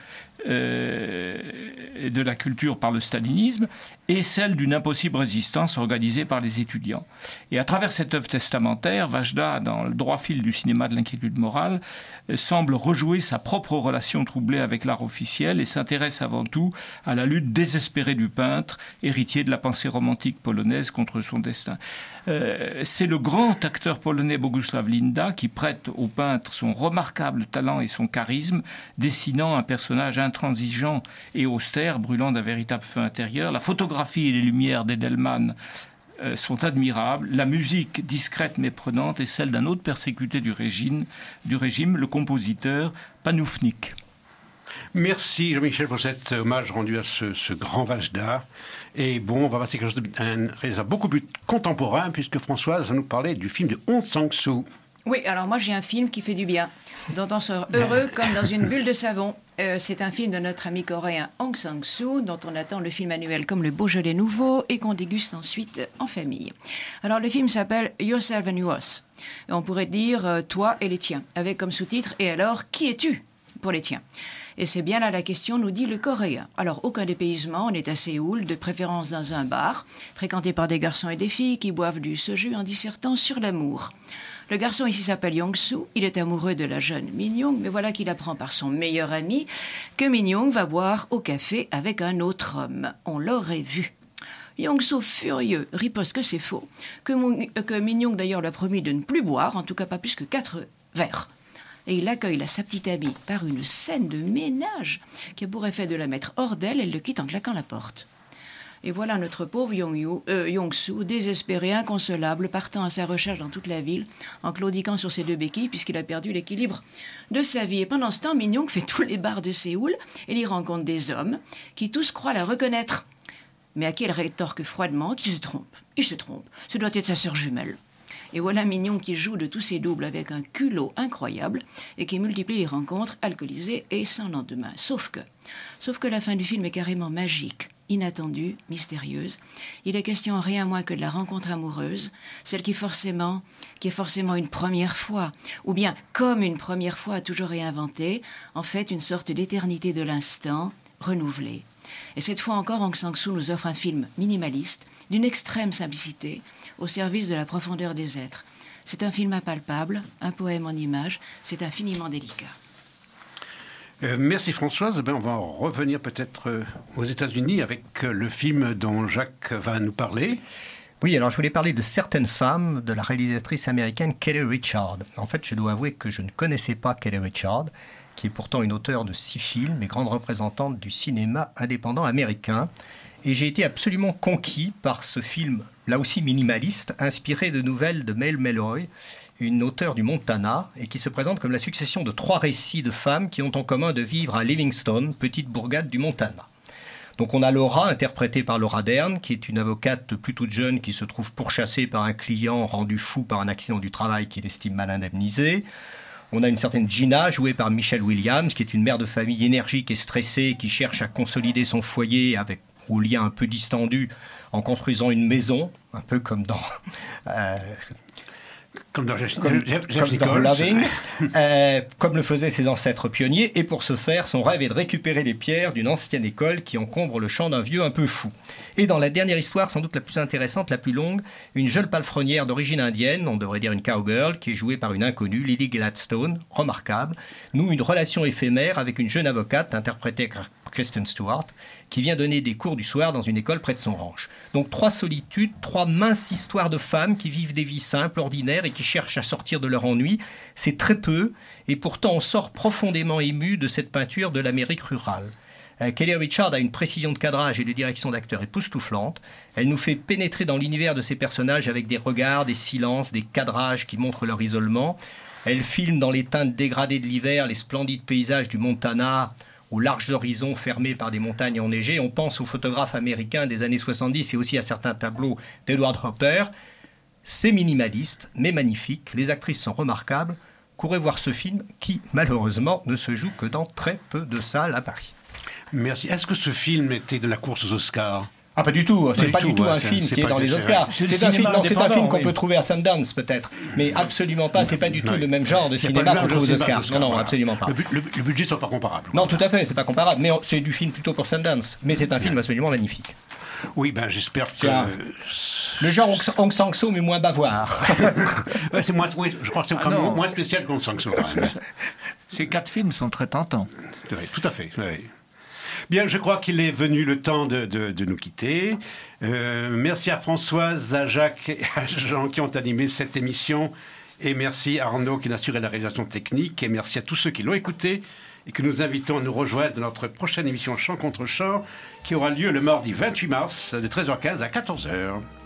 Euh, de la culture par le stalinisme et celle d'une impossible résistance organisée par les étudiants. Et à travers cette œuvre testamentaire, Wajda, dans le droit fil du cinéma de l'inquiétude morale, euh, semble rejouer sa propre relation troublée avec l'art officiel et s'intéresse avant tout à la lutte désespérée du peintre, héritier de la pensée romantique polonaise contre son destin. Euh, c'est le grand acteur polonais Bogusław Linda qui prête au peintre son remarquable talent et son charisme, dessinant un personnage intransigeant et austère, brûlant d'un véritable feu intérieur. La photographie et les lumières d'Edelman euh, sont admirables. La musique, discrète mais prenante, est celle d'un autre persécuté du régime, du régime le compositeur Panufnik. Merci Jean-Michel pour cet hommage rendu à ce, ce grand Wajda. Et bon, on va passer à quelque chose de un réalisateur beaucoup plus contemporain, puisque Françoise va nous parler du film de Hong Sang-soo. Oui, alors moi j'ai un film qui fait du bien, dont on sort heureux comme dans une bulle de savon. Euh, c'est un film de notre ami coréen Hong Sang-soo, dont on attend le film annuel comme le Beaujolais nouveau et qu'on déguste ensuite en famille. Alors le film s'appelle Yourself and Yours. Et on pourrait dire euh, toi et les tiens, avec comme sous-titre et alors qui es-tu pour les tiens. Et c'est bien là la question, nous dit le Coréen. Alors, aucun dépaysement, on est à Séoul, de préférence dans un bar, fréquenté par des garçons et des filles qui boivent du soju en dissertant sur l'amour. Le garçon ici s'appelle Young-soo, il est amoureux de la jeune Min-young, mais voilà qu'il apprend par son meilleur ami que Min-young va boire au café avec un autre homme. On l'aurait vu. Young-soo, furieux, riposte que c'est faux, que, mon, que Min-young d'ailleurs lui a promis de ne plus boire, en tout cas pas plus que quatre verres. Et il accueille là sa petite amie par une scène de ménage qui a pour effet de la mettre hors d'elle. Elle le quitte en claquant la porte. Et voilà notre pauvre Young-soo, euh, Young-soo, désespéré, inconsolable, partant à sa recherche dans toute la ville, en claudiquant sur ses deux béquilles puisqu'il a perdu l'équilibre de sa vie. Et pendant ce temps, Min-young fait tous les bars de Séoul et y rencontre des hommes qui tous croient la reconnaître. Mais à qui elle rétorque froidement qu'il se trompe. Il se trompe. Ce doit être sa sœur jumelle. Et voilà Min-young qui joue de tous ses doubles avec un culot incroyable et qui multiplie les rencontres alcoolisées et sans lendemain. Sauf que, sauf que la fin du film est carrément magique, inattendue, mystérieuse. Il est question rien moins que de la rencontre amoureuse, celle qui forcément, qui est forcément une première fois, ou bien comme une première fois toujours réinventée, en fait une sorte d'éternité de l'instant renouvelée. Et cette fois encore, Hong Sang-soo nous offre un film minimaliste, d'une extrême simplicité, au service de la profondeur des êtres. C'est un film impalpable, un poème en images, c'est infiniment délicat. Euh, merci Françoise. Ben, on va en revenir peut-être euh, aux États-Unis avec euh, le film dont Jacques va nous parler. Oui, alors je voulais parler de Certaines femmes, de la réalisatrice américaine Kelly Richard. En fait, je dois avouer que je ne connaissais pas Kelly Richard, qui est pourtant une auteure de six films et grande représentante du cinéma indépendant américain. Et j'ai été absolument conquis par ce film, là aussi minimaliste, inspiré de nouvelles de Mel Melroy, une auteure du Montana, et qui se présente comme la succession de trois récits de femmes qui ont en commun de vivre à Livingston, petite bourgade du Montana. Donc on a Laura, interprétée par Laura Dern, qui est une avocate plus toute jeune qui se trouve pourchassée par un client rendu fou par un accident du travail qu'il estime mal indemnisé. On a une certaine Gina, jouée par Michelle Williams, qui est une mère de famille énergique et stressée, qui cherche à consolider son foyer avec au lien un peu distendu en construisant une maison, un peu comme dans... Euh, Comme dans Jeff, comme, Jeff, comme Jeff dans Loving, euh, comme le faisaient ses ancêtres pionniers. Et pour ce faire, son rêve est de récupérer les pierres d'une ancienne école qui encombre le champ d'un vieux un peu fou. Et dans la dernière histoire, sans doute la plus intéressante, la plus longue, une jeune palefrenière d'origine indienne, on devrait dire une cowgirl, qui est jouée par une inconnue, Lily Gladstone, remarquable, noue une relation éphémère avec une jeune avocate, interprétée par Kristen Stewart, qui vient donner des cours du soir dans une école près de son ranch. Donc trois solitudes, trois minces histoires de femmes qui vivent des vies simples, ordinaires et qui cherchent à sortir de leur ennui. C'est très peu, et pourtant on sort profondément ému de cette peinture de l'Amérique rurale. Euh, Kelly Richard a une précision de cadrage et de direction d'acteur époustouflante. Elle nous fait pénétrer dans l'univers de ces personnages avec des regards, des silences, des cadrages qui montrent leur isolement. Elle filme dans les teintes dégradées de l'hiver les splendides paysages du Montana, aux larges horizons fermés par des montagnes enneigées. On pense aux photographes américains des années soixante-dix et aussi à certains tableaux d'Edward Hopper. C'est minimaliste, mais magnifique. Les actrices sont remarquables. Courez voir ce film qui, malheureusement, ne se joue que dans très peu de salles à Paris. Merci. Est-ce que ce film était de la course aux Oscars ? Ah, pas du tout. C'est du pas tout, du tout ouais, un c'est- film c'est qui est pas dans que les c'est Oscars. vrai. C'est le C'est un film, cinéma non, c'est un film indépendant, qu'on oui. peut trouver à Sundance, peut-être. Mais absolument pas. C'est pas du tout Ouais. le même genre de C'est cinéma pas qu'on le trouve aux genre de cinéma Oscars. Non, non, voilà. absolument pas. Le, bu- le, le budget ne sont pas comparables. Non, tout à fait, c'est pas comparable. Mais c'est du film plutôt pour Sundance. Mais c'est un film absolument magnifique. Oui, ben j'espère que... C'est un- Le genre Hong- Hong Sang-soo, mais moins bavard. Ouais, c'est moins, oui, je crois que c'est Ah quand même non. moins spécial qu'Hong Sang-soo. quand même. Ces quatre films sont très tentants. Oui, tout à fait. Oui. Bien, je crois qu'il est venu le temps de, de, de nous quitter. Euh, merci à Françoise, à Jacques et à Jean qui ont animé cette émission. Et merci à Arnaud qui a assuré la réalisation technique. Et merci à tous ceux qui l'ont écouté et que nous invitons à nous rejoindre dans notre prochaine émission Chant contre Chant qui aura lieu le mardi vingt-huit mars de treize heures quinze à quatorze heures.